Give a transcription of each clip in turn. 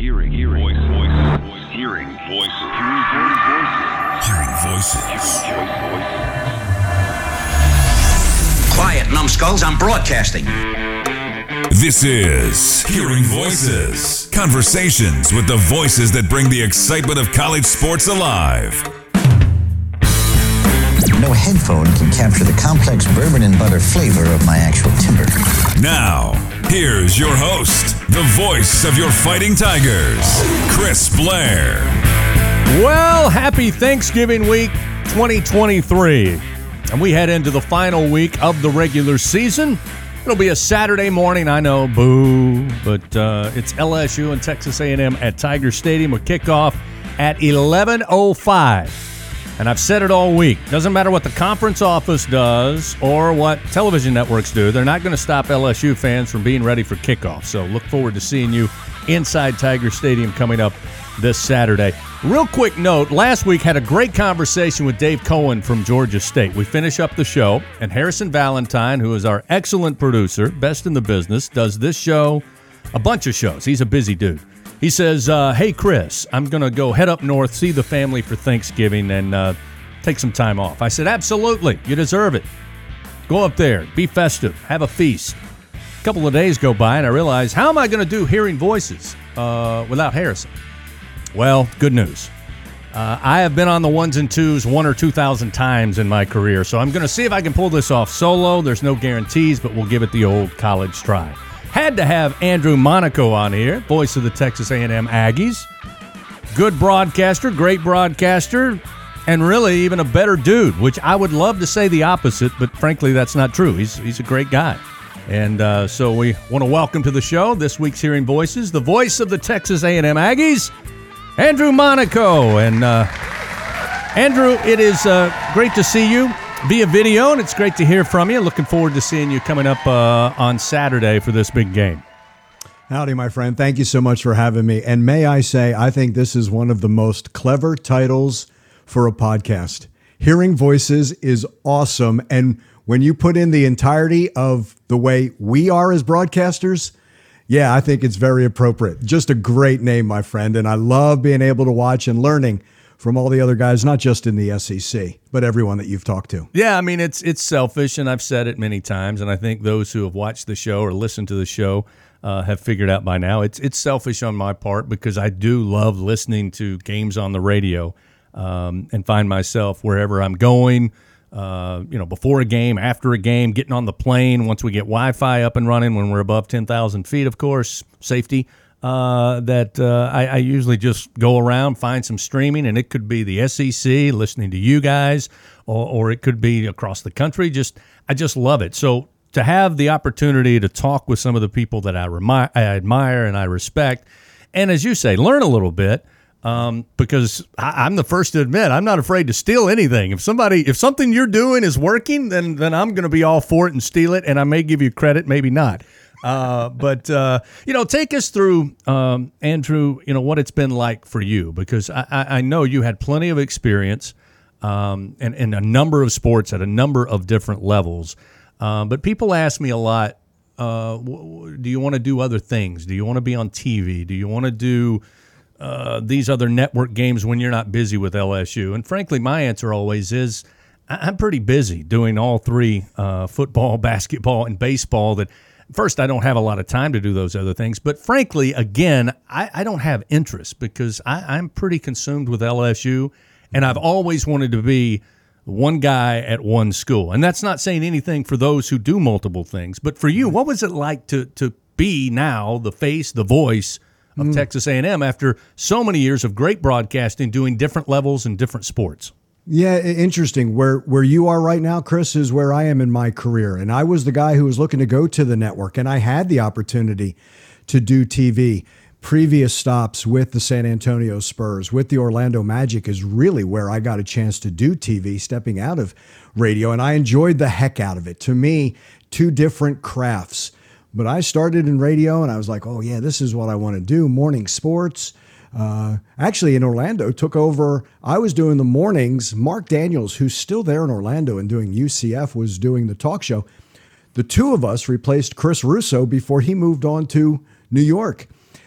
Hearing voices. Hearing voices. Quiet, numbskulls, I'm broadcasting. This is Hearing Voices. Conversations with the voices that bring the excitement of college sports alive. No headphone can capture the complex bourbon and butter flavor of my actual timber. Now, here's your host, the voice of your Fighting Tigers, Chris Blair. Well, happy Thanksgiving week 2023. And we head into the final week of the regular season. It'll be a Saturday morning, I know, boo, but it's LSU and Texas A&M at Tiger Stadium with kickoff at 11:05. And I've said it all week. Doesn't matter what the conference office does or what television networks do. They're not going to stop LSU fans from being ready for kickoff. So look forward to seeing you inside Tiger Stadium coming up this Saturday. Real quick note, last week had a great conversation with Dave Cohen from Georgia State. We finish up the show, and Harrison Valentine, who is our excellent producer, best in the business, does this show, a bunch of shows. He's a busy dude. He says, hey, Chris, I'm going to go head up north, see the family for Thanksgiving, and take some time off. I said, absolutely. You deserve it. Go up there. Be festive. Have a feast. A couple of days go by, and I realize, how am I going to do Hearing Voices without Harrison? Well, good news. I have been on the ones and twos 1,000 or 2,000 times in my career, so I'm going to see if I can pull this off solo. There's no guarantees, but we'll give it the old college try. Had to have Andrew Monaco on here, voice of the Texas A&M Aggies. Good broadcaster, great broadcaster, and really even a better dude, which I would love to say the opposite, but frankly, that's not true. He's a great guy. And so we want to welcome to the show this week's Hearing Voices, the voice of the Texas A&M Aggies, Andrew Monaco. And Andrew, it is great to see you via video, and it's great to hear from you. Looking forward to seeing you coming up on Saturday for this big game. Howdy, my friend. Thank you so much for having me. And may I say, I think this is one of the most clever titles for a podcast. Hearing Voices is awesome. And when you put in the entirety of the way we are as broadcasters, yeah, I think it's very appropriate. Just a great name, my friend. And I love being able to watch and learning from all the other guys, not just in the SEC, but everyone that you've talked to. Yeah, I mean, it's selfish, and I've said it many times, and I think those who have watched the show or listened to the show have figured out by now. It's selfish on my part because I do love listening to games on the radio and find myself wherever I'm going, before a game, after a game, getting on the plane, once we get Wi-Fi up and running, when we're above 10,000 feet, of course, safety. I usually just go around, find some streaming, and it could be the SEC, listening to you guys, or it could be across the country. I just love it. So to have the opportunity to talk with some of the people that I admire and I respect, and as you say, learn a little bit, because I'm the first to admit I'm not afraid to steal anything. If something you're doing is working, then I'm going to be all for it and steal it, and I may give you credit, maybe not. But take us through, Andrew, what it's been like for you, because I know you had plenty of experience in a number of sports at a number of different levels. But people ask me a lot, do you want to do other things? Do you want to be on TV? Do you want to do these other network games when you're not busy with LSU? And frankly, my answer always is, I'm pretty busy doing all three, football, basketball, and baseball. That first, I don't have a lot of time to do those other things. But frankly, again, I don't have interest because I'm pretty consumed with LSU, and I've always wanted to be one guy at one school. And that's not saying anything for those who do multiple things. But for you, what was it like to be now the face, the voice of Texas A&M after so many years of great broadcasting, doing different levels and different sports? Yeah, interesting. Where you are right now, Chris, is where I am in my career. And I was the guy who was looking to go to the network, and I had the opportunity to do TV. Previous stops with the San Antonio Spurs, with the Orlando Magic, is really where I got a chance to do TV, stepping out of radio, and I enjoyed the heck out of it. To me, two different crafts. But I started in radio, and I was like, oh, yeah, this is what I want to do, morning sports. Actually, in Orlando, took over. I was doing the mornings. Mark Daniels, who's still there in Orlando and doing UCF, was doing the talk show. The two of us replaced Chris Russo before he moved on to New York.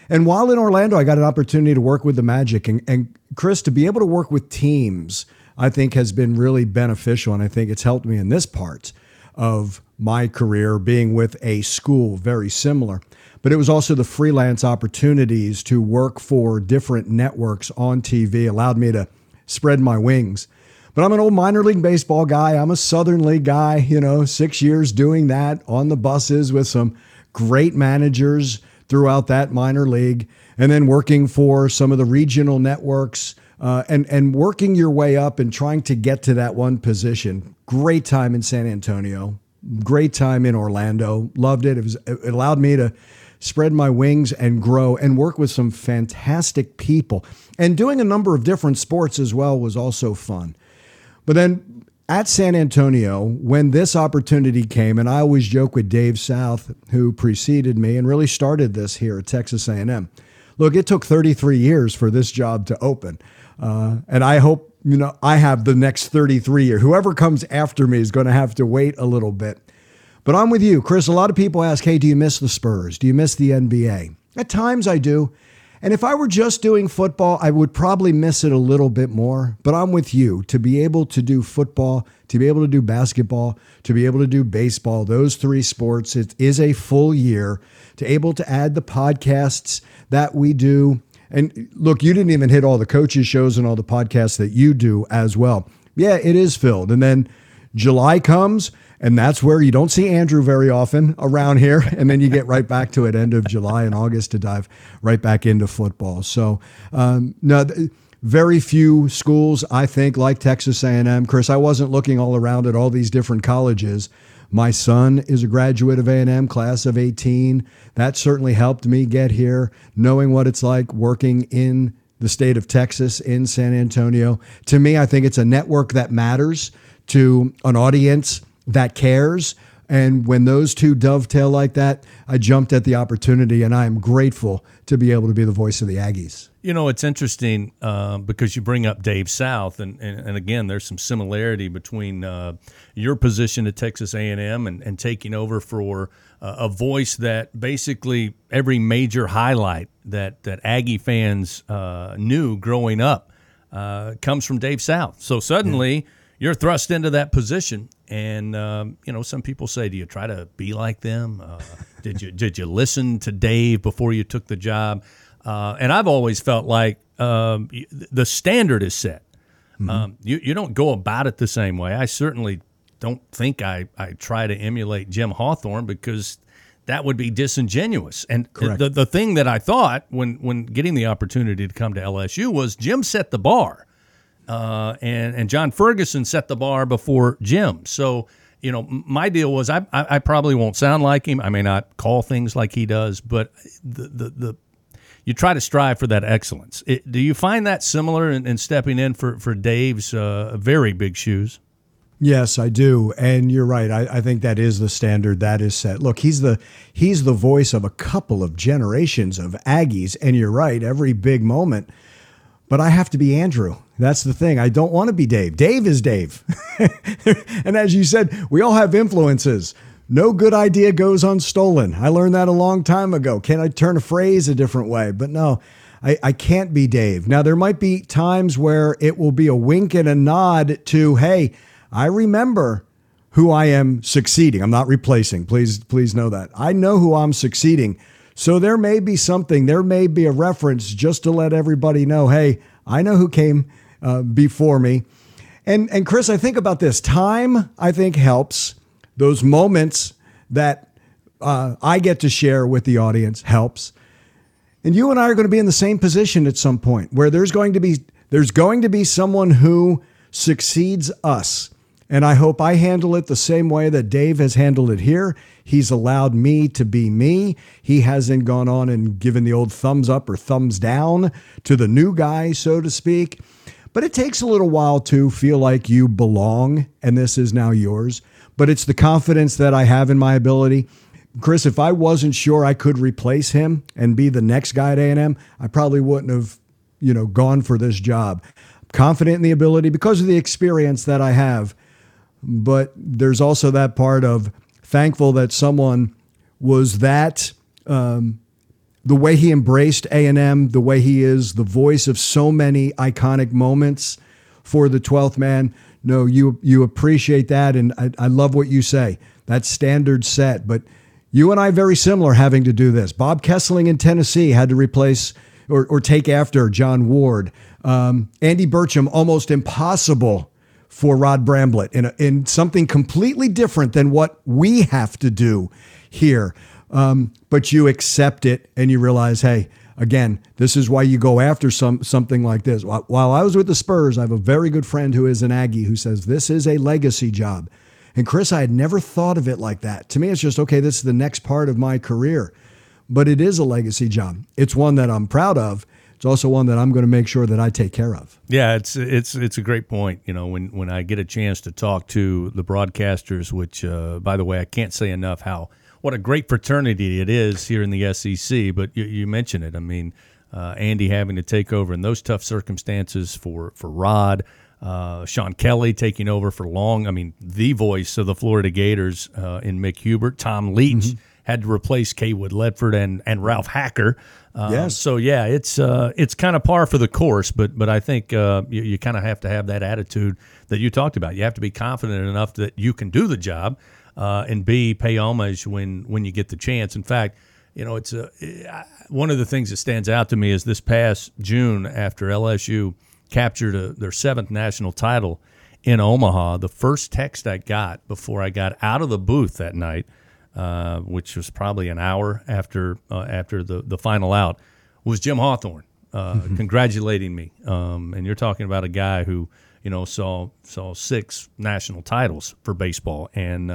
And while in Orlando, I got an opportunity to work with the Magic. And Chris, to be able to work with teams, I think has been really beneficial. And I think it's helped me in this part of my career, being with a school very similar. But it was also the freelance opportunities to work for different networks on TV allowed me to spread my wings. But I'm an old minor league baseball guy. I'm a Southern League guy, 6 years doing that on the buses with some great managers throughout that minor league, and then working for some of the regional networks and working your way up and trying to get to that one position. Great time in San Antonio, great time in Orlando. Loved it. It allowed me to spread my wings and grow and work with some fantastic people. And doing a number of different sports as well was also fun. But then at San Antonio, when this opportunity came, and I always joke with Dave South, who preceded me and really started this here at Texas A&M. Look, it took 33 years for this job to open. And I hope, I have the next 33 years. Whoever comes after me is going to have to wait a little bit. But I'm with you, Chris. A lot of people ask, hey, do you miss the Spurs? Do you miss the NBA? At times I do. And if I were just doing football, I would probably miss it a little bit more. But I'm with you. To be able to do football, to be able to do basketball, to be able to do baseball, those three sports, it is a full year. To able to add the podcasts that we do. And look, you didn't even hit all the coaches' shows and all the podcasts that you do as well. Yeah, it is filled. And then July comes, and that's where you don't see Andrew very often around here. And then you get right back to it end of July and August to dive right back into football. So, very few schools, I think, like Texas A&M. Chris, I wasn't looking all around at all these different colleges. My son is a graduate of A&M, class of 18. That certainly helped me get here, knowing what it's like working in the state of Texas, in San Antonio. To me, I think it's a network that matters to an audience that cares. And when those two dovetail like that, I jumped at the opportunity, and I am grateful to be able to be the voice of the Aggies. It's interesting because you bring up Dave South, and again, there's some similarity between your position at Texas A&M and taking over for a voice that basically every major highlight that Aggie fans knew growing up comes from Dave South. So suddenly you're thrust into that position. And, some people say, do you try to be like them? Did you listen to Dave before you took the job? And I've always felt like the standard is set. Mm-hmm. You don't go about it the same way. I certainly don't think I try to emulate Jim Hawthorne, because that would be disingenuous. And the thing that I thought when getting the opportunity to come to LSU was Jim set the bar. And John Ferguson set the bar before Jim. So, my deal was I probably won't sound like him. I may not call things like he does, but you try to strive for that excellence. Do you find that similar in stepping in for Dave's very big shoes? Yes, I do. And you're right. I think that is the standard that is set. Look, he's the voice of a couple of generations of Aggies. And you're right, every big moment. But I have to be Andrew. That's the thing. I don't want to be Dave. Dave is Dave. And as you said, we all have influences. No good idea goes unstolen. I learned that a long time ago. Can I turn a phrase a different way? But no, I can't be Dave. Now, there might be times where it will be a wink and a nod to, hey, I remember who I am succeeding. I'm not replacing. Please know that. I know who I'm succeeding. So there may be something, there may be a reference just to let everybody know, hey, I know who came before me. And Chris, I think about this. Time, I think, helps. Those moments that I get to share with the audience helps. And you and I are going to be in the same position at some point where there's going to be someone who succeeds us. And I hope I handle it the same way that Dave has handled it here. He's allowed me to be me. He hasn't gone on and given the old thumbs up or thumbs down to the new guy, so to speak. But it takes a little while to feel like you belong, and this is now yours. But it's the confidence that I have in my ability. Chris, if I wasn't sure I could replace him and be the next guy at A&M, I probably wouldn't have, gone for this job. Confident in the ability because of the experience that I have. But there's also that part of thankful that someone was that the way he embraced A&M, the way he is the voice of so many iconic moments for the 12th man. No, you appreciate that, and I love what you say. That standard set, but you and I very similar having to do this. Bob Kessling in Tennessee had to replace or take after John Ward. Andy Burcham, almost impossible for Rod Bramblett in something completely different than what we have to do here. But you accept it and you realize, hey, again, this is why you go after something like this. While I was with the Spurs, I have a very good friend who is an Aggie who says this is a legacy job. And Chris, I had never thought of it like that. To me, it's just, okay, this is the next part of my career. But it is a legacy job. It's one that I'm proud of. It's also one that I'm going to make sure that I take care of. Yeah, it's a great point. You know, when I get a chance to talk to the broadcasters, which, by the way, I can't say enough what a great fraternity it is here in the SEC. But you mentioned it. I mean, Andy having to take over in those tough circumstances for Rod, Sean Kelly taking over for long. I mean, the voice of the Florida Gators in Mick Hubert. Tom Leach had to replace Kaywood Ledford and Ralph Hacker. Yes. So yeah, it's kind of par for the course, but I think you kind of have to have that attitude that you talked about. You have to be confident enough that you can do the job, and B, pay homage when you get the chance. In fact, you know, it's one of the things that stands out to me is this past June after LSU captured their 7th national title in Omaha. The first text I got before I got out of the booth that night, which was probably an hour after the final out, was Jim Hawthorne congratulating me. And you're talking about a guy who, you know, saw 6 national titles for baseball, and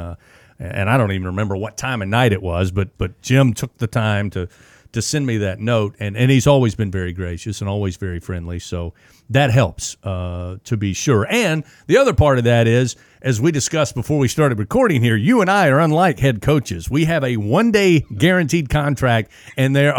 I don't even remember what time of night it was, but Jim took the time to send me that note, and he's always been very gracious and always very friendly, so that helps to be sure. And the other part of that is, as we discussed before we started recording here, you and I are unlike head coaches. We have a one-day guaranteed contract, and there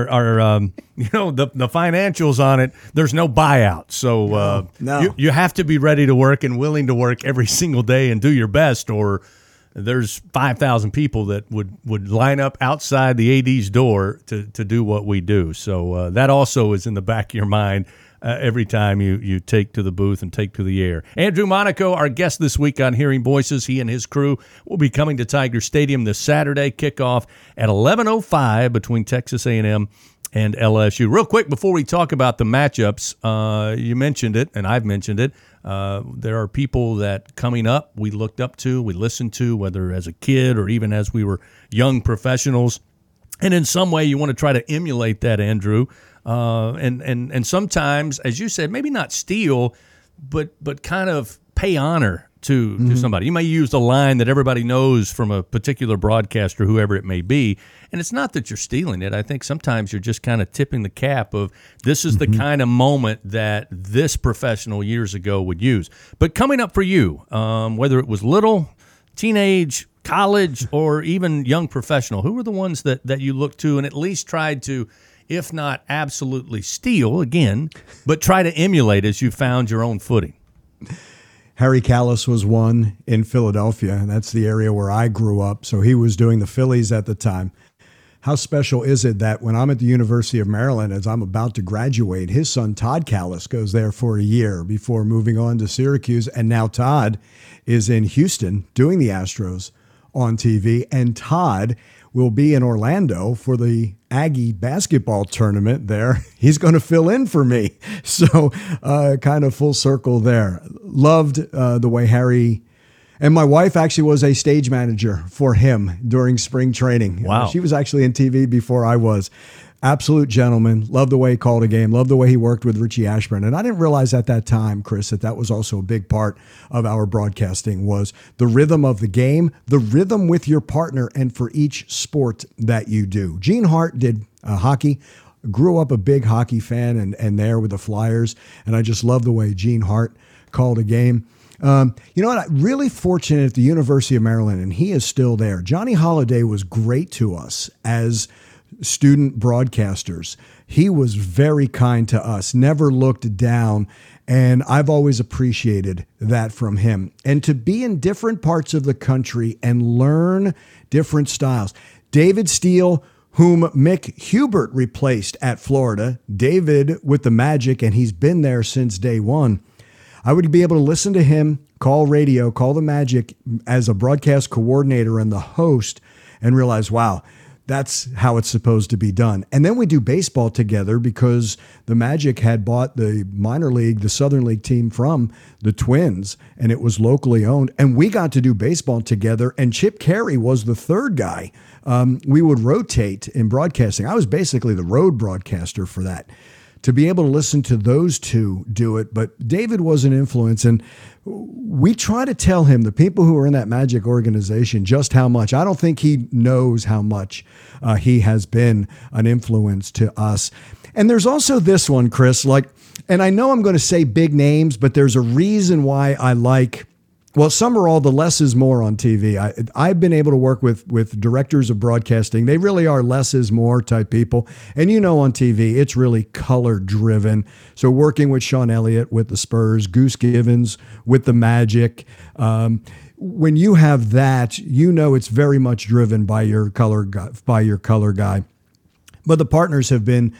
are you know, the financials on it. There's no buyout, so no. You have to be ready to work and willing to work every single day and do your best, or there's 5,000 people that would line up outside the AD's door to do what we do. So that also is in the back of your mind every time you take to the booth and take to the air. Andrew Monaco, our guest this week on Hearing Voices. He and his crew will be coming to Tiger Stadium this Saturday, kickoff at 11:05 between Texas A&M and LSU. Real quick, before we talk about the matchups, you mentioned it, and I've mentioned it. There are people that coming up we looked up to, we listened to, whether as a kid or even as we were young professionals. And in some way you want to try to emulate that, Andrew. And sometimes, as you said, maybe not steal, but kind of pay honor to somebody. You may use the line that everybody knows from a particular broadcaster, whoever it may be, and it's not that you're stealing it. I think sometimes you're just kind of tipping the cap of this is the kind of moment that this professional years ago would use. But coming up for you, whether it was little, teenage, college, or even young professional, who were the ones that you looked to and at least tried to, if not absolutely steal, again, but try to emulate as you found your own footing? Harry Kalas was one in Philadelphia. That's the area where I grew up. So he was doing the Phillies at the time. How special is it that when I'm at the University of Maryland, as I'm about to graduate, his son Todd Kalas goes there for a year before moving on to Syracuse. And now Todd is in Houston doing the Astros on TV. And Todd will be in Orlando for the Aggie basketball tournament there. He's going to fill in for me. So kind of full circle there. Loved the way Harry, and my wife actually was a stage manager for him during spring training. Wow. She was actually in TV before I was. Absolute gentleman. Loved the way he called a game. Loved the way he worked with Richie Ashburn. And I didn't realize at that time, Chris, that was also a big part of our broadcasting, was the rhythm of the game, the rhythm with your partner, and for each sport that you do. Gene Hart did hockey. Grew up a big hockey fan and there with the Flyers. And I just love the way Gene Hart called a game. You know what? I'm really fortunate at the University of Maryland, and he is still there. Johnny Holliday was great to us as student broadcasters. He was very kind to us, never looked down, and I've always appreciated that from him. And to be in different parts of the country and learn different styles. David Steele, whom Mick Hubert replaced at Florida, David with the Magic, and he's been there since day one. I would be able to listen to him call the Magic as a broadcast coordinator and the host and realize, wow, that's how it's supposed to be done. And then we do baseball together because the Magic had bought the minor league, the Southern League team from the Twins, and it was locally owned. And we got to do baseball together, and Chip Carey was the third guy. We would rotate in broadcasting. I was basically the road broadcaster for that. To be able to listen to those two do it, but David was an influence, and we try to tell him, the people who are in that Magic organization, just how much. I don't think he knows how much he has been an influence to us. And there's also this one, Chris, and I know I'm going to say big names, but there's a reason why I like, well, some are all the less is more on TV. I've been able to work with directors of broadcasting. They really are less is more type people. And on TV, it's really color driven. So working with Sean Elliott with the Spurs, Goose Givens with the Magic, when you have that, it's very much driven by your color guy. But the partners have been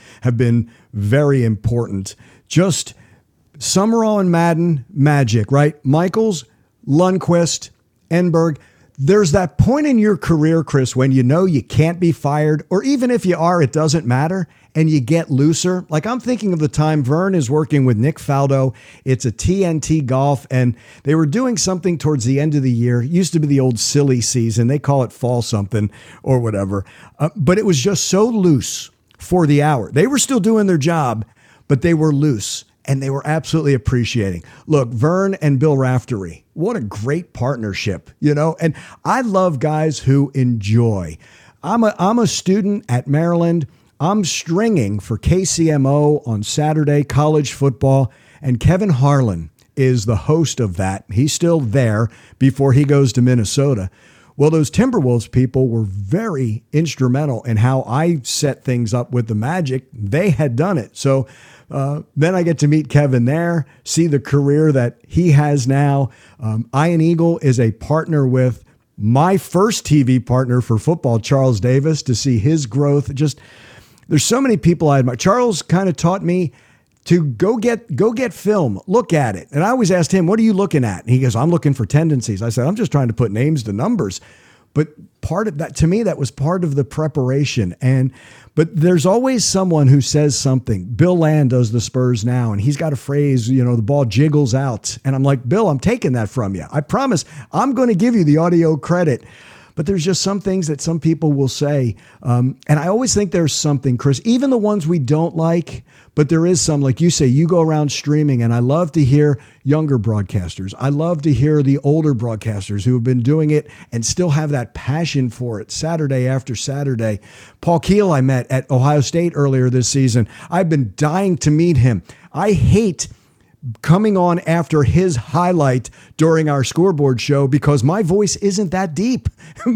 very important. Just Summerall and Madden, Magic, right? Michaels, Lundqvist, Enberg. There's that point in your career, Chris, when you can't be fired, or even if you are, it doesn't matter, and you get looser. Like I'm thinking of the time Vern is working with Nick Faldo. It's a TNT Golf, and they were doing something towards the end of the year. It used to be the old silly season. They call it fall something or whatever. But it was just so loose for the hour. They were still doing their job, but they were loose. And they were absolutely appreciating. Look, Vern and Bill Raftery, what a great partnership, And I love guys who enjoy. I'm a student at Maryland. I'm stringing for KCMO on Saturday, college football, and Kevin Harlan is the host of that. He's still there before he goes to Minnesota. Well, those Timberwolves people were very instrumental in how I set things up with the Magic. They had done it. So then I get to meet Kevin there, see the career that he has now. Ian Eagle is a partner with my first TV partner for football, Charles Davis, to see his growth. Just there's so many people I admire. Charles kind of taught me to go get film, look at it. And I always asked him, what are you looking at? And he goes, I'm looking for tendencies. I said, I'm just trying to put names to numbers. But part of that, to me, that was part of the preparation. But there's always someone who says something. Bill Land does the Spurs now, and he's got a phrase, the ball jiggles out. And I'm like, Bill, I'm taking that from you. I promise I'm going to give you the audio credit. But there's just some things that some people will say. And I always think there's something, Chris, even the ones we don't like, but there is some, like you say, you go around streaming, and I love to hear younger broadcasters. I love to hear the older broadcasters who have been doing it and still have that passion for it Saturday after Saturday. Paul Keel I met at Ohio State earlier this season. I've been dying to meet him. I hate coming on after his highlight during our scoreboard show because my voice isn't that deep,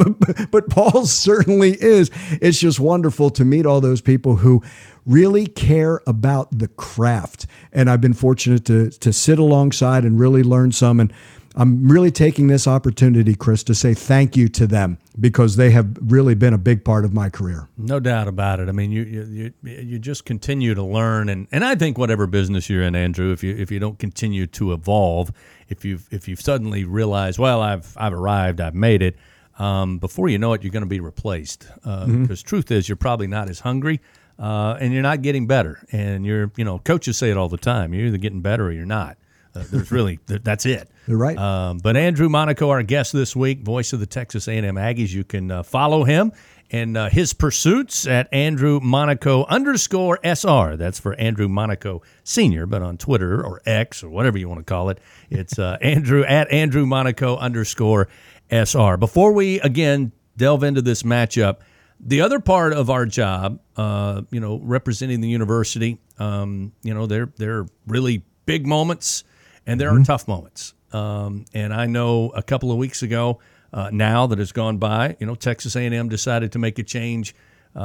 but Paul's certainly is. It's just wonderful to meet all those people who really care about the craft. And I've been fortunate to sit alongside and really learn some. And I'm really taking this opportunity, Chris, to say thank you to them because they have really been a big part of my career. No doubt about it. I mean, you just continue to learn, and I think whatever business you're in, Andrew, if you don't continue to evolve, if you've suddenly realized, well, I've arrived, I've made it, before you know it, you're going to be replaced. Because truth is, you're probably not as hungry, and you're not getting better. And coaches say it all the time: you're either getting better or you're not. That's it. You're right. But Andrew Monaco, our guest this week, voice of the Texas A&M Aggies. You can follow him and his pursuits at Andrew Monaco _SR. That's for Andrew Monaco Sr., but on Twitter or X or whatever you want to call it, it's Andrew at Andrew Monaco _SR. Before we again delve into this matchup, the other part of our job, representing the university, there are really big moments. And there are tough moments. And I know a couple of weeks ago, now that has gone by, Texas A&M decided to make a change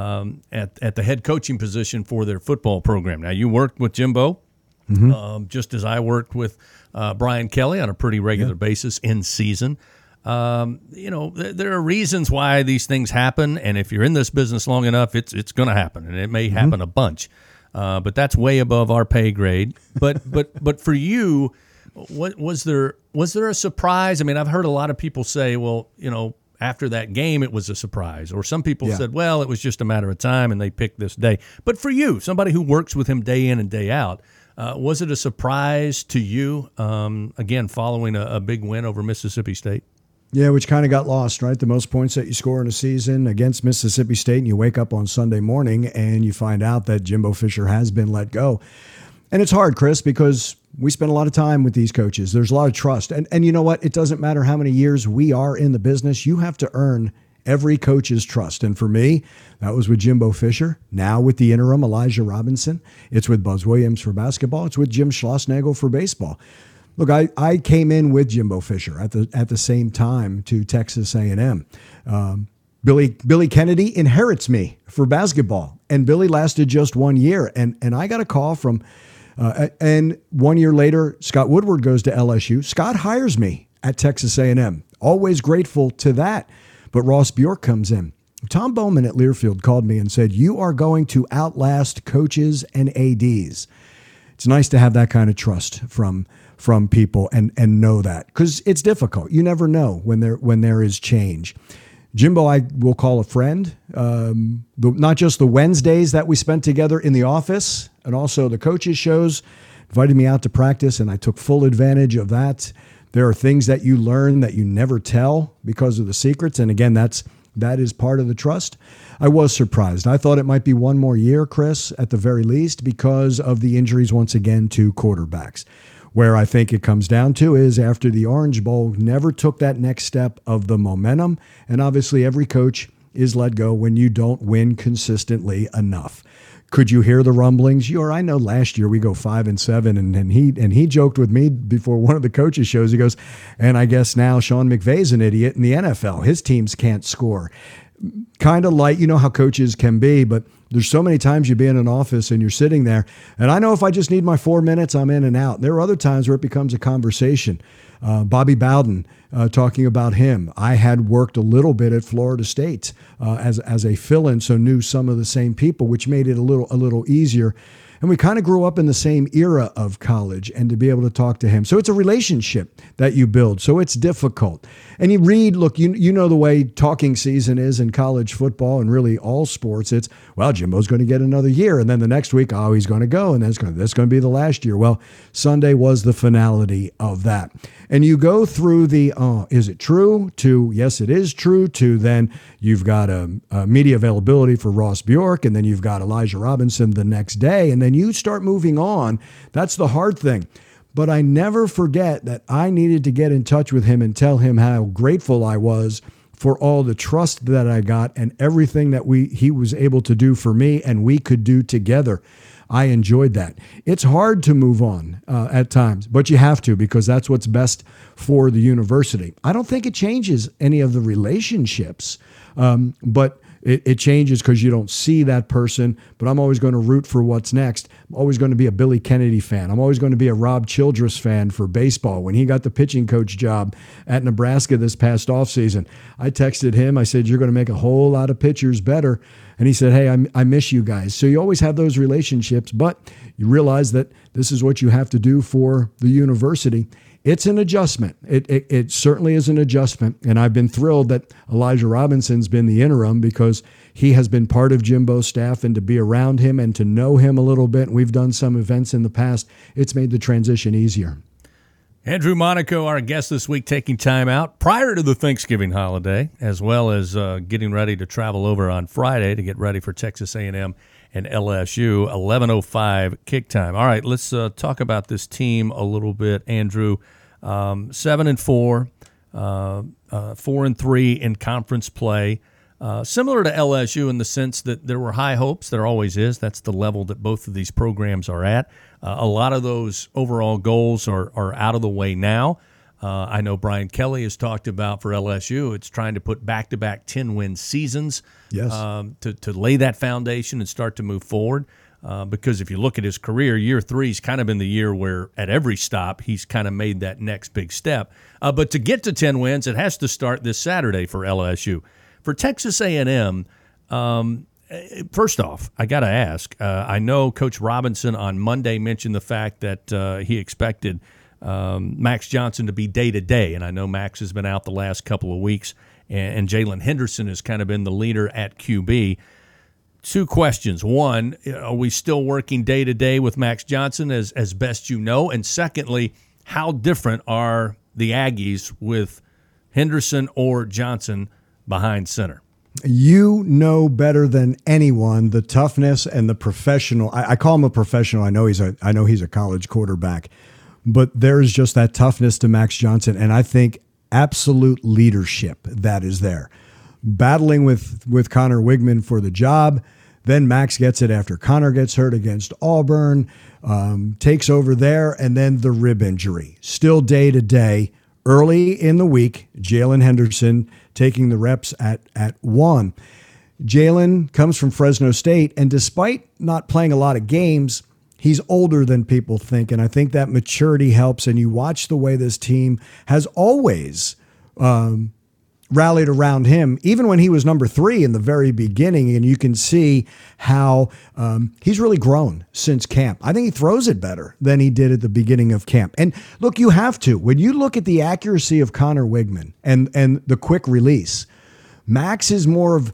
at the head coaching position for their football program. Now, you worked with Jimbo, just as I worked with Brian Kelly on a pretty regular basis in season. There are reasons why these things happen, and if you're in this business long enough, it's going to happen, and it may happen a bunch. But that's way above our pay grade. But for you, what was there a surprise? I mean, I've heard a lot of people say, well, after that game, it was a surprise. Or some people said, well, it was just a matter of time and they picked this day. But for you, somebody who works with him day in and day out, was it a surprise to you, again, following a big win over Mississippi State? Yeah, which kind of got lost, right? The most points that you score in a season against Mississippi State, and you wake up on Sunday morning and you find out that Jimbo Fisher has been let go. And it's hard, Chris, because we spend a lot of time with these coaches. There's a lot of trust. And you know what? It doesn't matter how many years we are in the business. You have to earn every coach's trust. And for me, that was with Jimbo Fisher. Now with the interim, Elijah Robinson. It's with Buzz Williams for basketball. It's with Jim Schlossnagle for baseball. Look, I came in with Jimbo Fisher at the same time to Texas A&M. Billy Kennedy inherits me for basketball, and Billy lasted just 1 year. And I got a call from, and 1 year later, Scott Woodward goes to LSU. Scott hires me at Texas A&M. Always grateful to that. But Ross Bjork comes in. Tom Bowman at Learfield called me and said, you are going to outlast coaches and ADs. It's nice to have that kind of trust from people and know that, because it's difficult. You never know when there is change. Jimbo, I will call a friend. Not just the Wednesdays that we spent together in the office, and also the coaches' shows, invited me out to practice, and I took full advantage of that. There are things that you learn that you never tell because of the secrets, and again, that is part of the trust. I was surprised. I thought it might be one more year, Chris, at the very least, because of the injuries once again to quarterbacks. Where I think it comes down to is after the Orange Bowl, never took that next step of the momentum. And obviously every coach is let go when you don't win consistently enough. Could you hear the rumblings? I know last year we go 5-7, and he joked with me before one of the coaches shows. He goes, and I guess now Sean McVay's an idiot in the NFL. His teams can't score. Kind of like, how coaches can be, but there's so many times you be in an office and you're sitting there, and I know if I just need my 4 minutes, I'm in and out. There are other times where it becomes a conversation. Bobby Bowden, talking about him. I had worked a little bit at Florida State as a fill-in, so knew some of the same people, which made it a little easier. And we kind of grew up in the same era of college, and to be able to talk to him. So it's a relationship that you build. So it's difficult. And you read, look, you know the way talking season is in college football and really all sports. It's, well, Jimbo's going to get another year. And then the next week, he's going to go. And that's going to be the last year. Well, Sunday was the finality of that. And you go through the, is it true? To, yes, it is true. To then you've got a media availability for Ross Bjork. And then you've got Elijah Robinson the next day. And then you start moving on. That's the hard thing. But I never forget that I needed to get in touch with him and tell him how grateful I was for all the trust that I got and everything that he was able to do for me and we could do together. I enjoyed that. It's hard to move on at times, but you have to, because that's what's best for the university. I don't think it changes any of the relationships, but it changes because you don't see that person. But I'm always going to root for what's next. I'm always going to be a Billy Kennedy fan. I'm always going to be a Rob Childress fan for baseball. When he got the pitching coach job at Nebraska this past offseason, I texted him. I said, you're going to make a whole lot of pitchers better. And he said, hey, I miss you guys. So you always have those relationships, but you realize that this is what you have to do for the university. It's an adjustment. It certainly is an adjustment. And I've been thrilled that Elijah Robinson's been the interim, because he has been part of Jimbo's staff, and to be around him and to know him a little bit. We've done some events in the past. It's made the transition easier. Andrew Monaco, our guest this week, taking time out prior to the Thanksgiving holiday, as well as getting ready to travel over on Friday to get ready for Texas A&M and LSU, 11:05 kick time. All right, let's talk about this team a little bit, Andrew. 7-4, 4-3 in conference play. Similar to LSU in the sense that there were high hopes. There always is. That's the level that both of these programs are at. A lot of those overall goals are out of the way now. I know Brian Kelly has talked about for LSU, it's trying to put back-to-back 10-win seasons, yes, to lay that foundation and start to move forward. because if you look at his career, year 3's kind of been the year where at every stop he's kind of made that next big step. But to get to 10 wins, it has to start this Saturday for LSU. For Texas A&M, first off, I got to ask, I know Coach Robinson on Monday mentioned the fact that he expected Max Johnson to be day-to-day, and I know Max has been out the last couple of weeks, and Jalen Henderson has kind of been the leader at QB. 2 questions. One, are we still working day-to-day with Max Johnson as best you know? And secondly, how different are the Aggies with Henderson or Johnson behind center? You know better than anyone the toughness and the professional. I call him a professional. I know he's a college quarterback, but there's just that toughness to Max Johnson, and I think absolute leadership that is there. Battling with Connor Wigman for the job. Then Max gets it after Connor gets hurt against Auburn, takes over there, and then the rib injury. Still day to day. Early in the week, Jalen Henderson taking the reps at 1. Jalen comes from Fresno State, and despite not playing a lot of games, he's older than people think, and I think that maturity helps. And you watch the way this team has always rallied around him, even when he was number 3 in the very beginning. And you can see how he's really grown since camp. I think he throws it better than he did at the beginning of camp. And look, you have to. When you look at the accuracy of Connor Wigman and the quick release, Max is going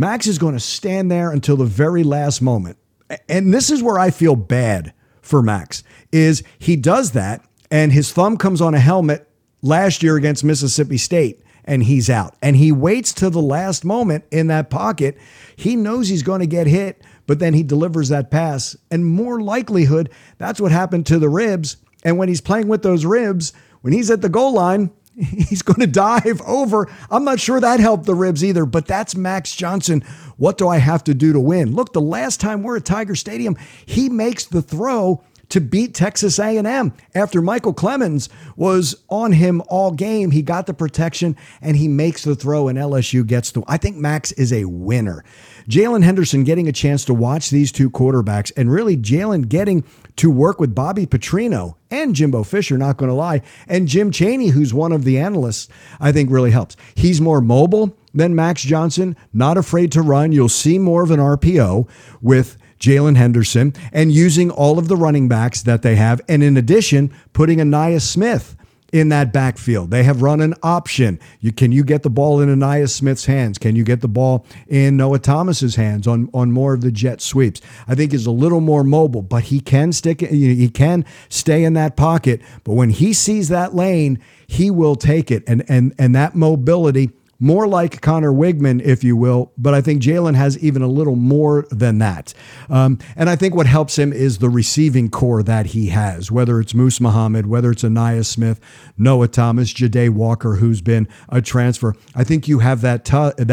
to stand there until the very last moment. And this is where I feel bad for Max, is he does that, and his thumb comes on a helmet last year against Mississippi State, and he's out. And he waits till the last moment in that pocket. He knows he's going to get hit, but then he delivers that pass. And more likelihood, that's what happened to the ribs. And when he's playing with those ribs, when he's at the goal line, he's going to dive over. I'm not sure that helped the ribs either, but that's Max Johnson. What do I have to do to win? Look, the last time we're at Tiger Stadium, he makes the throw to beat Texas A&M. After Michael Clemens was on him all game, he got the protection and he makes the throw, and LSU gets the. I think Max is a winner. Jalen Henderson getting a chance to watch these 2 quarterbacks, and really Jalen getting to work with Bobby Petrino and Jimbo Fisher, not going to lie, and Jim Chaney, who's one of the analysts, I think really helps. He's more mobile than Max Johnson, not afraid to run. You'll see more of an RPO with Jalen Henderson, and using all of the running backs that they have. And in addition, putting Aniyah Smith in that backfield. They have run an option. Can you get the ball in Aniyah Smith's hands? Can you get the ball in Noah Thomas's hands on more of the jet sweeps? I think he's a little more mobile, but he can he can stay in that pocket. But when he sees that lane, he will take it. And that mobility, more like Connor Wigman, if you will, but I think Jalen has even a little more than that. And I think what helps him is the receiving core that he has, whether it's Moose Muhammad, whether it's Aniyah Smith, Noah Thomas, Ja'Day Walker, who's been a transfer. I think you have that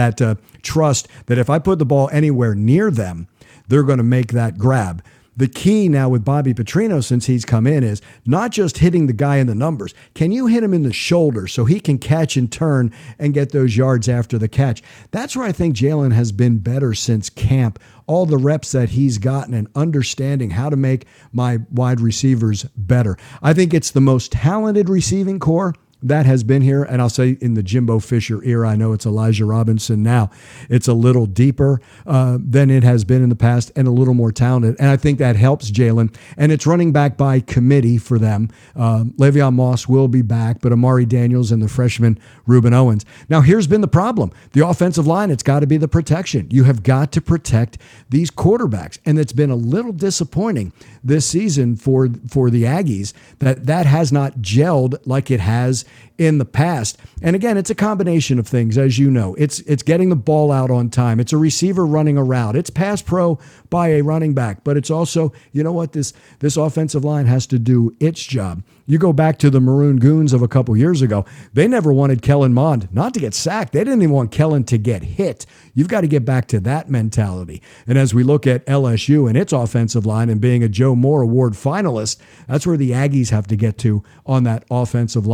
trust that if I put the ball anywhere near them, they're going to make that grab. The key now with Bobby Petrino, since he's come in, is not just hitting the guy in the numbers. Can you hit him in the shoulder so he can catch and turn and get those yards after the catch? That's where I think Jalen has been better since camp. All the reps that he's gotten and understanding how to make my wide receivers better. I think it's the most talented receiving core that has been here. And I'll say in the Jimbo Fisher era, I know it's Elijah Robinson now. It's a little deeper than it has been in the past and a little more talented. And I think that helps Jalen. And it's running back by committee for them. Le'Veon Moss will be back, but Amari Daniels and the freshman Reuben Owens. Now, here's been the problem. The offensive line, it's got to be the protection. You have got to protect these quarterbacks. And it's been a little disappointing this season for the Aggies that has not gelled like it has in the past. And again, it's a combination of things, as you know. It's getting the ball out on time. It's a receiver running a route. It's pass pro by a running back. But it's also, you know what, this offensive line has to do its job. You go back to the Maroon Goons of a couple years ago. They never wanted Kellen Mond not to get sacked. They didn't even want Kellen to get hit. You've got to get back to that mentality. And as we look at LSU and its offensive line and being a Joe Moore Award finalist, that's where the Aggies have to get to on that offensive line.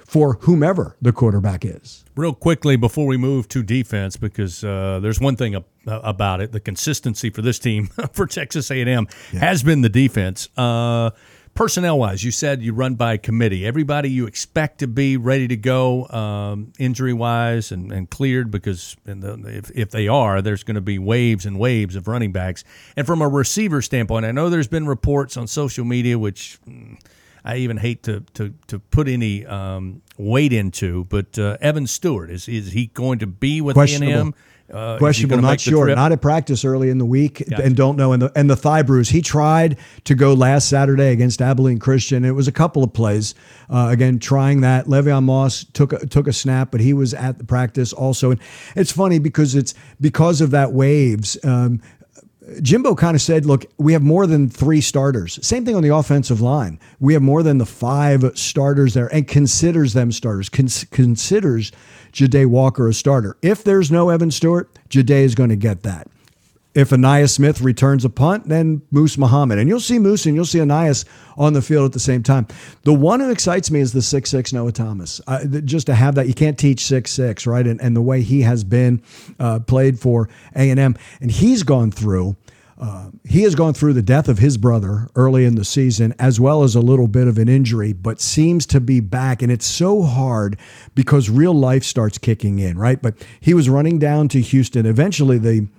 for whomever the quarterback is. Real quickly before we move to defense, because there's one thing about it, the consistency for this team, for Texas A&M, has been the defense. Personnel-wise, you said you run by committee. Everybody you expect to be ready to go injury-wise and cleared, because if they are, there's going to be waves and waves of running backs. And from a receiver standpoint, I know there's been reports on social media, which I even hate to put any weight into, but Evan Stewart, is he going to be with A&M? Questionable, not sure. Not at practice early in the week, and don't know. And the thigh bruise. He tried to go last Saturday against Abilene Christian. It was a couple of plays. Again, trying that. Le'Veon Moss took a snap, but he was at the practice also. And it's funny because it's because of that waves. Jimbo kind of said, look, we have more than 3 starters. Same thing on the offensive line. We have more than the 5 starters there, and considers them starters, considers Ja'Day Walker a starter. If there's no Evan Stewart, Ja'Day is going to get that. If Ainias Smith returns a punt, then Moose Muhammad. And you'll see Moose and you'll see Ainias on the field at the same time. The one who excites me is the 6'6" Noah Thomas. Just to have that, you can't teach 6'6", right? And the way he has been played for A&M. And he's gone through the death of his brother early in the season, as well as a little bit of an injury, but seems to be back. And it's so hard because real life starts kicking in, right? But he was running down to Houston. Eventually, the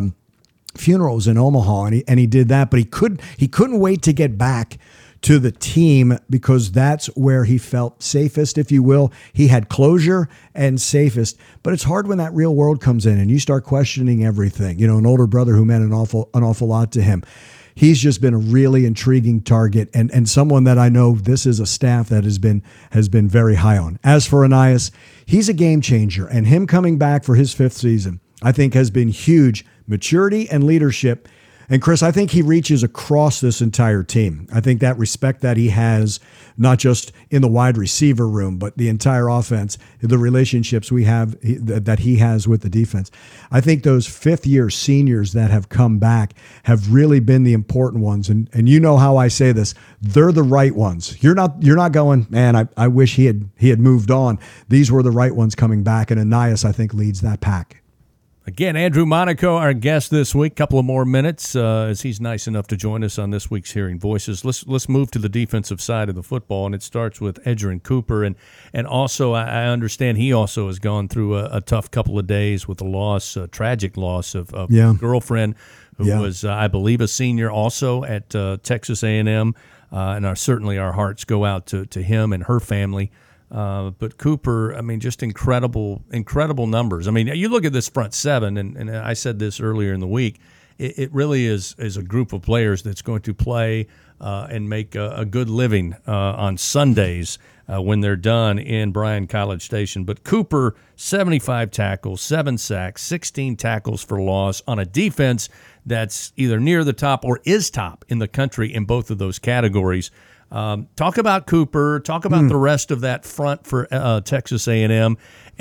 funerals in Omaha, and he did that, but he couldn't wait to get back to the team because that's where he felt safest, if you will. He had closure and safest, but it's hard when that real world comes in and you start questioning everything. You know, an older brother who meant an awful lot to him. He's just been a really intriguing target and someone that I know this is a staff that has been very high on. As for Ainias, he's a game changer, and him coming back for his 5th season, I think, has been huge. Maturity and leadership. And Chris, I think he reaches across this entire team. I think that respect that he has, not just in the wide receiver room, but the entire offense, the relationships that he has with the defense. I think those 5th-year seniors that have come back have really been the important ones. And you know how I say this, they're the right ones. You're not going, man, I wish he had moved on. These were the right ones coming back, and Ainias, I think, leads that pack. Again, Andrew Monaco, our guest this week. Couple of more minutes as he's nice enough to join us on this week's Hearing Voices. Let's move to the defensive side of the football, and it starts with Edgerrin Cooper. And also, I understand he also has gone through a tough couple of days with a tragic loss of a girlfriend who was, I believe, a senior also at Texas A&M. And certainly our hearts go out to him and her family. But Cooper, I mean, just incredible numbers. I mean, you look at this front 7, and I said this earlier in the week, it really is a group of players that's going to play and make a good living on Sundays when they're done in Bryan College Station. But Cooper, 75 tackles, 7 sacks, 16 tackles for loss on a defense that's either near the top or is top in the country in both of those categories. Talk about Cooper. Talk about the rest of that front for Texas A&M,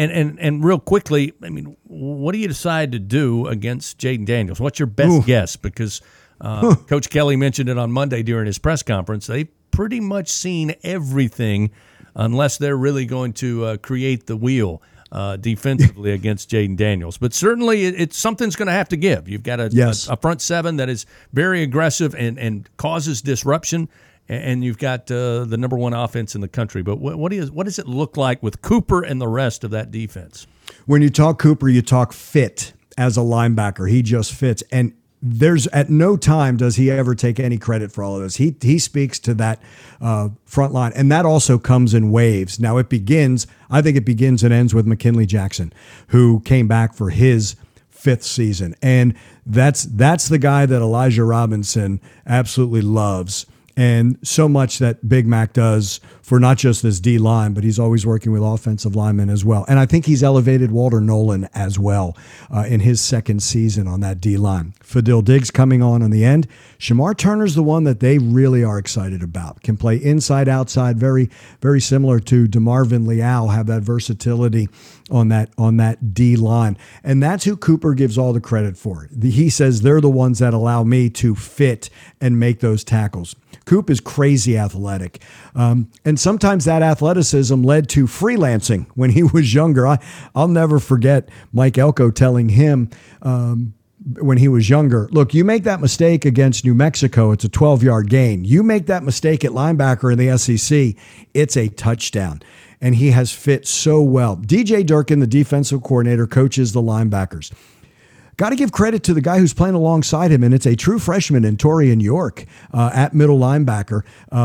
and real quickly, I mean, what do you decide to do against Jayden Daniels? What's your best guess? Because Coach Kelly mentioned it on Monday during his press conference. They've pretty much seen everything, unless they're really going to create the wheel defensively against Jayden Daniels. But certainly, it's something's going to have to give. You've got a front 7 that is very aggressive and causes disruption. And you've got the number 1 offense in the country. But what does it look like with Cooper and the rest of that defense? When you talk Cooper, you talk fit as a linebacker. He just fits. And there's at no time does he ever take any credit for all of this. He speaks to that front line. And that also comes in waves. Now, I think it begins and ends with McKinley Jackson, who came back for his 5th season. And that's the guy that Elijah Robinson absolutely loves. And so much that Big Mac does for not just this D-line, but he's always working with offensive linemen as well. And I think he's elevated Walter Nolan as well in his 2nd season on that D-line. Fadil Diggs coming on the end. Shamar Turner's the one that they really are excited about. Can play inside, outside, very, very similar to DeMarvin Leal, have that versatility on that D-line. And that's who Cooper gives all the credit for. He says they're the ones that allow me to fit and make those tackles. Coop is crazy athletic. And sometimes that athleticism led to freelancing when he was younger. I'll never forget Mike Elko telling him when he was younger, look, you make that mistake against New Mexico, it's a 12-yard gain. You make that mistake at linebacker in the SEC, it's a touchdown. And he has fit so well. DJ Durkin, the defensive coordinator, coaches the linebackers. Got to give credit to the guy who's playing alongside him, and it's a true freshman in Torian York at middle linebacker.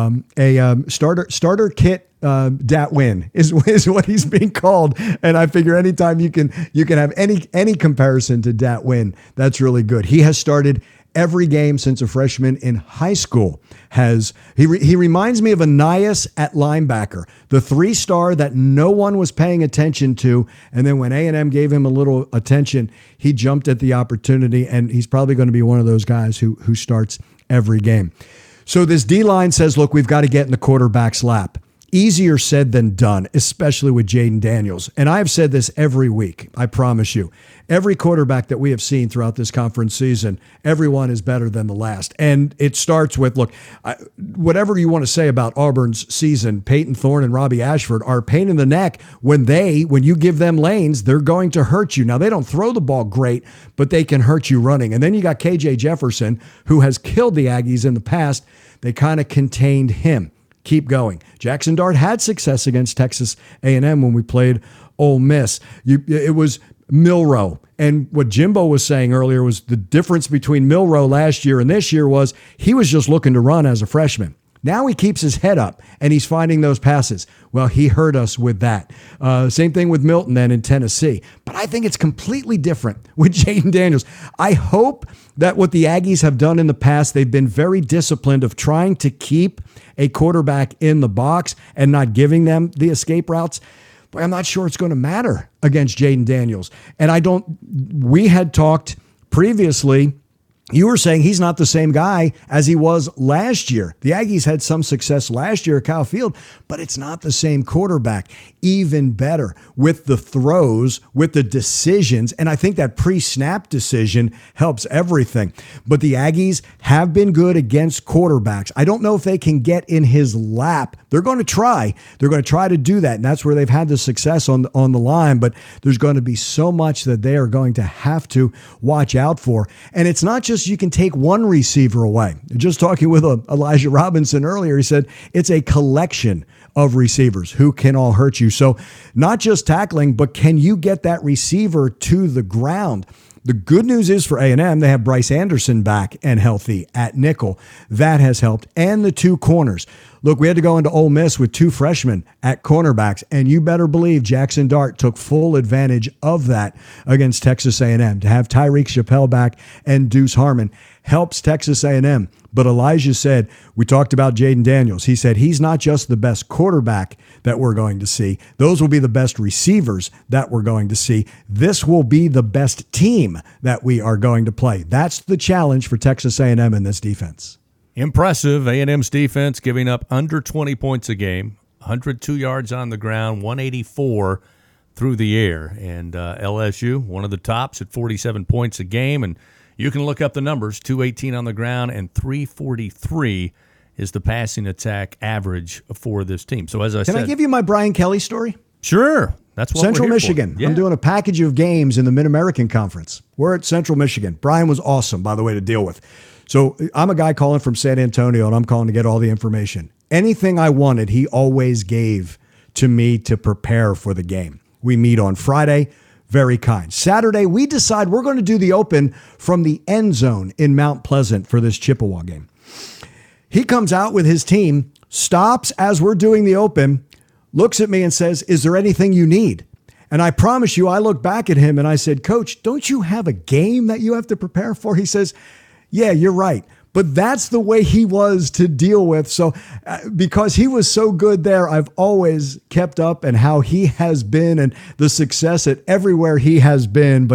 Starter kit Datwin is what he's being called, and I figure anytime you can have any comparison to Datwin, that's really good. He has started every game since a freshman in high school. He reminds me of Anias at linebacker, the 3-star that no one was paying attention to, and then when A&M gave him a little attention, he jumped at the opportunity, and he's probably going to be one of those guys who starts every game. So this D-line says, look, we've got to get in the quarterback's lap. Easier said than done, especially with Jayden Daniels. And I've said this every week, I promise you. Every quarterback that we have seen throughout this conference season, everyone is better than the last. And it starts with, look, whatever you want to say about Auburn's season, Peyton Thorne and Robbie Ashford are a pain in the neck when you give them lanes, they're going to hurt you. Now, they don't throw the ball great, but they can hurt you running. And then you got KJ Jefferson, who has killed the Aggies in the past. They kind of contained him. Keep going. Jackson Dart had success against Texas A&M when we played Ole Miss. It was Milroe. And what Jimbo was saying earlier was the difference between Milroe last year and this year was he was just looking to run as a freshman. Now he keeps his head up and he's finding those passes. Well, he hurt us with that. Same thing with Milton then in Tennessee. But I think it's completely different with Jayden Daniels. I hope that what the Aggies have done in the past, they've been very disciplined of trying to keep a quarterback in the box and not giving them the escape routes. But I'm not sure it's going to matter against Jayden Daniels. And we had talked previously. You were saying he's not the same guy as he was last year. The Aggies had some success last year at Kyle Field, but it's not the same quarterback. Even better with the throws, with the decisions, and I think that pre-snap decision helps everything. But the Aggies have been good against quarterbacks. I don't know if they can get in his lap. They're going to try. They're going to try to do that, and that's where they've had the success on the line, but there's going to be so much that they are going to have to watch out for. And it's not just you can take one receiver away. Just talking with Elijah Robinson earlier, he said it's a collection of receivers who can all hurt you. So not just tackling, but can you get that receiver to the ground? The good news is for A&M, they have Bryce Anderson back and healthy at nickel. That has helped. And the two corners. Look, we had to go into Ole Miss with two freshmen at cornerbacks, and you better believe Jackson Dart took full advantage of that against Texas A&M. To have Tyreek Chappelle back and Deuce Harmon helps Texas A&M. But Elijah said, we talked about Jayden Daniels. He said he's not just the best quarterback that we're going to see. Those will be the best receivers that we're going to see. This will be the best team that we are going to play. That's the challenge for Texas A&M in this defense. Impressive. A&M's defense giving up under 20 points a game, 102 yards on the ground, 184 through the air. And LSU, one of the tops at 47 points a game. And you can look up the numbers, 218 on the ground and 343 is the passing attack average for this team. So as I said. Can I give you my Brian Kelly story? Sure. That's what Central we're here Michigan. for. Yeah. I'm doing a package of games in the Mid-American Conference. We're at Central Michigan. Brian was awesome, by the way, to deal with. So I'm a guy calling from San Antonio, and I'm calling to get all the information. Anything I wanted, he always gave to me to prepare for the game. We meet on Friday. Very kind. Saturday, we decide we're going to do the open from the end zone in Mount Pleasant for this Chippewa game. He comes out with his team, stops as we're doing the open, looks at me and says, is there anything you need? And I promise you, I look back at him and I said, Coach, don't you have a game that you have to prepare for? He says, yeah, you're right. But that's the way he was to deal with. So because he was so good there, I've always kept up and how he has been and the success at everywhere he has been. But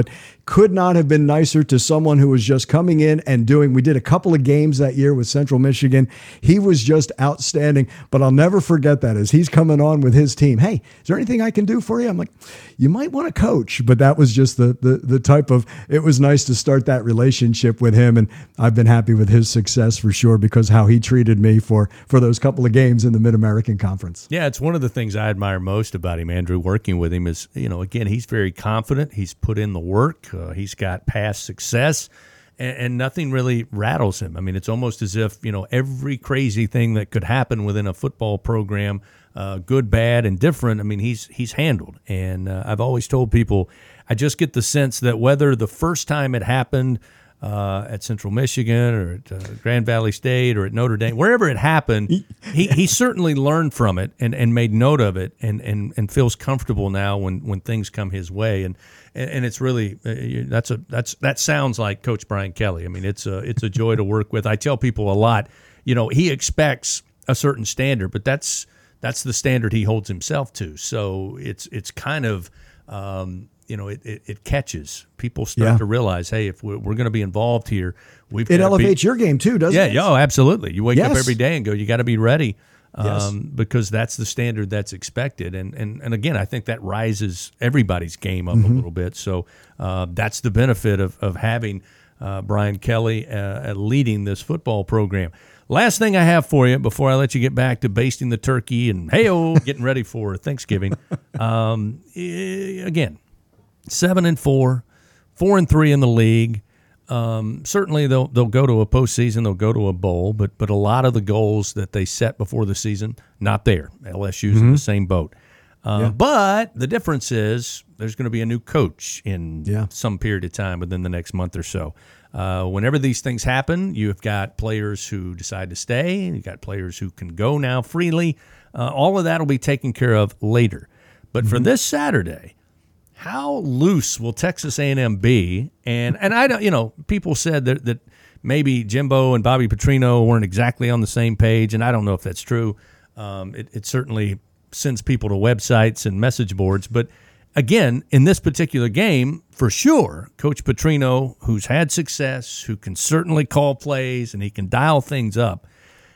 could not have been nicer to someone who was just coming in and we did a couple of games that year with Central Michigan. He was just outstanding, but I'll never forget that as he's coming on with his team. Hey, is there anything I can do for you? I'm like, you might want to coach, but that was just the type of, it was nice to start that relationship with him. And I've been happy with his success for sure, because how he treated me for those couple of games in the Mid-American Conference. Yeah, it's one of the things I admire most about him, Andrew, working with him is, again, he's very confident. He's put in the work. He's got past success, and nothing really rattles him. I mean, it's almost as if, every crazy thing that could happen within a football program, good, bad, and different, I mean, he's handled. And I've always told people, I just get the sense that whether the first time it happened at Central Michigan or at Grand Valley State or at Notre Dame, wherever it happened, he certainly learned from it and made note of it and feels comfortable now when things come his way. And it's really that sounds like Coach Brian Kelly. I mean, it's a joy to work with. I tell people a lot, he expects a certain standard, but that's the standard he holds himself to. So it's kind of it catches. People start to realize, hey, if we're going to be involved here, it elevates your game too, doesn't it? Yeah, absolutely. You wake up every day and go, you got to be ready, because that's the standard that's expected. And again, I think that rises everybody's game up a little bit. So that's the benefit of having Brian Kelly leading this football program. Last thing I have for you before I let you get back to basting the turkey and getting ready for Thanksgiving. Again, 7-4, 4-3 in the league. Certainly they'll go to a postseason, they'll go to a bowl, but a lot of the goals that they set before the season, not there. LSU's in the same boat. But the difference is there's going to be a new coach in some period of time within the next month or so. Whenever these things happen, you've got players who decide to stay, you've got players who can go now freely. All of that will be taken care of later. But for this Saturday, how loose will Texas A&M be? And I don't, people said that maybe Jimbo and Bobby Petrino weren't exactly on the same page, and I don't know if that's true. It certainly sends people to websites and message boards. But again, in this particular game, for sure, Coach Petrino, who's had success, who can certainly call plays, and he can dial things up.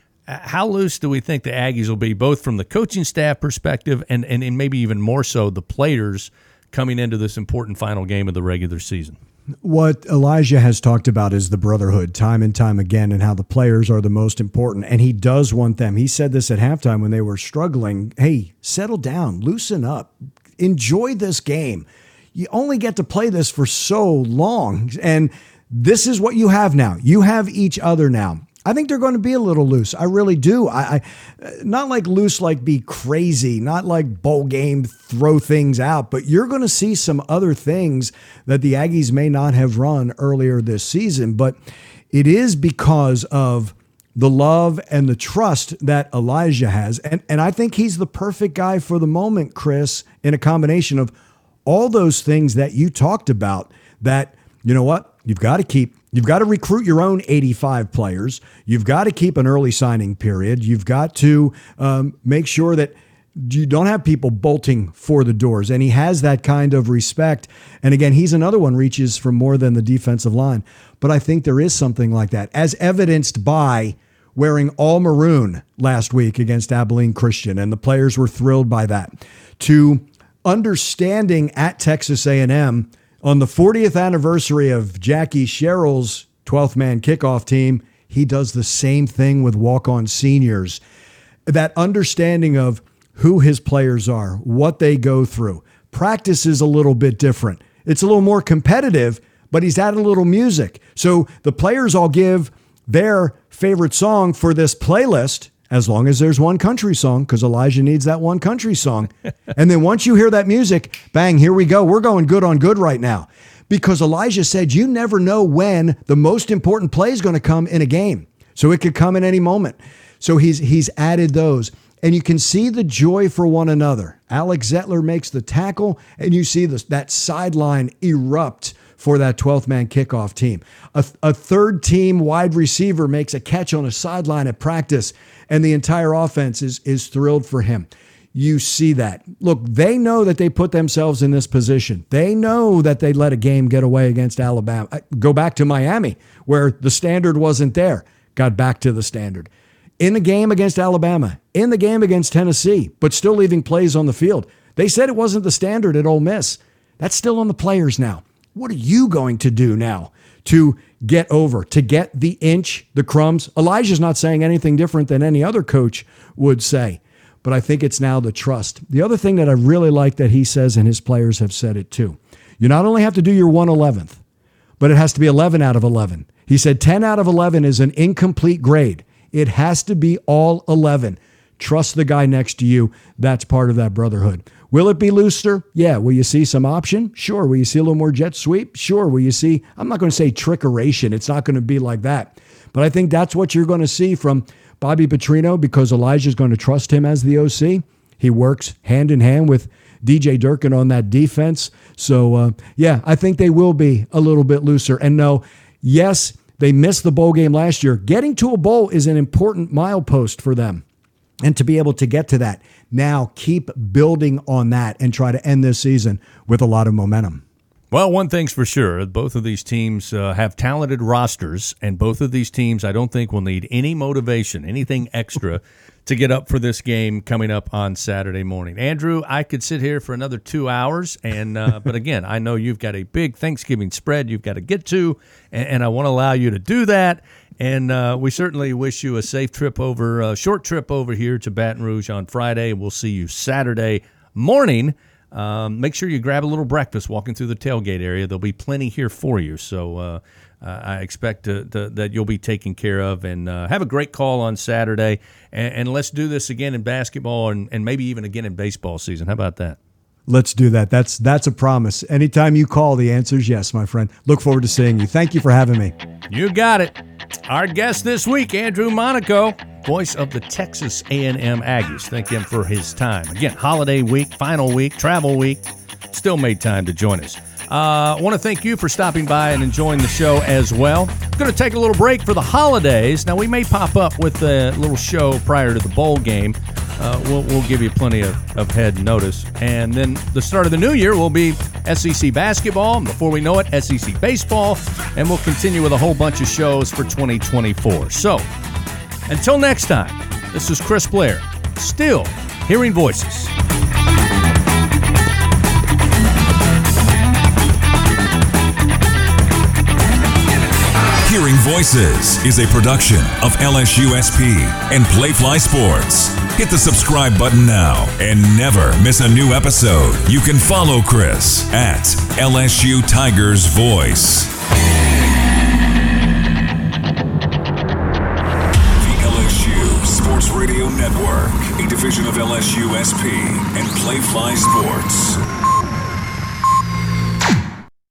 How loose do we think the Aggies will be, both from the coaching staff perspective and maybe even more so the players coming into this important final game of the regular season? What Elijah has talked about is the brotherhood time and time again, and how the players are the most important. And he does want them. He said this at halftime when they were struggling. Hey, settle down, loosen up, enjoy this game. You only get to play this for so long. And this is what you have now. You have each other now. I think they're going to be a little loose. I really do. I not like loose, like be crazy, not like bowl game, throw things out, but you're going to see some other things that the Aggies may not have run earlier this season. But it is because of the love and the trust that Elijah has. And I think he's the perfect guy for the moment, Chris, in a combination of all those things that you talked about that, you know what, you've got to recruit your own 85 players. You've got to keep an early signing period. You've got to make sure that you don't have people bolting for the doors. And he has that kind of respect. And again, he's another one reaches for more than the defensive line. But I think there is something like that, as evidenced by wearing all maroon last week against Abilene Christian. And the players were thrilled by that. To understanding at Texas A&M, on the 40th anniversary of Jackie Sherrill's 12th man kickoff team, he does the same thing with walk-on seniors. That understanding of who his players are, what they go through. Practice is a little bit different. It's a little more competitive, but he's added a little music. So the players all give their favorite song for this playlist, as long as there's one country song, because Elijah needs that one country song. And then once you hear that music, bang, here we go. We're going good on good right now. Because Elijah said you never know when the most important play is going to come in a game. So it could come in any moment. So he's added those. And you can see the joy for one another. Alex Zettler makes the tackle, and you see that sideline erupt for that 12th man kickoff team. A third team wide receiver makes a catch on a sideline at practice, and the entire offense is thrilled for him. you see that. Look, they know that they put themselves in this position. They know that they let a game get away against Alabama. Go back to Miami, where the standard wasn't there. Got back to the standard. In the game against Alabama, in the game against Tennessee, but still leaving plays on the field. They said it wasn't the standard at Ole Miss. That's still on the players now. What are you going to do now to get over, to get the inch, the crumbs? Elijah's not saying anything different than any other coach would say, but I think it's now the trust. The other thing that I really like that he says, and his players have said it too, you not only have to do your 1/11th, but it has to be 11 out of 11. He said 10 out of 11 is an incomplete grade. It has to be all 11. Trust the guy next to you. That's part of that brotherhood. Will it be looser? Yeah. Will you see some option? Sure. Will you see a little more jet sweep? Sure. Will you see, I'm not going to say trickeration. It's not going to be like that. But I think that's what you're going to see from Bobby Petrino, because Elijah's going to trust him as the OC. He works hand in hand with DJ Durkin on that defense. So, I think they will be a little bit looser. And no, yes, they missed the bowl game last year. Getting to a bowl is an important milepost for them. And to be able to get to that, now keep building on that and try to end this season with a lot of momentum. Well, one thing's for sure, both of these teams have talented rosters, and both of these teams I don't think will need any motivation, anything extra to get up for this game coming up on Saturday morning. Andrew, I could sit here for another 2 hours, and but again, I know you've got a big Thanksgiving spread you've got to get to, and I want to allow you to do that. And we certainly wish you a safe trip over, short trip over here to Baton Rouge on Friday. We'll see you Saturday morning. Make sure you grab a little breakfast walking through the tailgate area. There'll be plenty here for you. So I expect that you'll be taken care of. And have a great call on Saturday. And let's do this again in basketball and maybe even again in baseball season. How about that? Let's do that. That's a promise. Anytime you call, the answer is yes, my friend. Look forward to seeing you. Thank you for having me. You got it. Our guest this week, Andrew Monaco, voice of the Texas A&M Aggies. Thank him for his time. Again, holiday week, final week, travel week. Still made time to join us. I want to thank you for stopping by and enjoying the show as well. Going to take a little break for the holidays. Now, we may pop up with a little show prior to the bowl game. We'll give you plenty of head notice. And then the start of the new year will be SEC basketball. Before we know it, SEC baseball. And we'll continue with a whole bunch of shows for 2024. So, until next time, this is Chris Blair, still Hearing Voices. Hearing Voices is a production of LSUSP and Playfly Sports. Hit the subscribe button now and never miss a new episode. You can follow Chris at LSU Tigers Voice. The LSU Sports Radio Network, a division of LSUSP and Playfly Sports.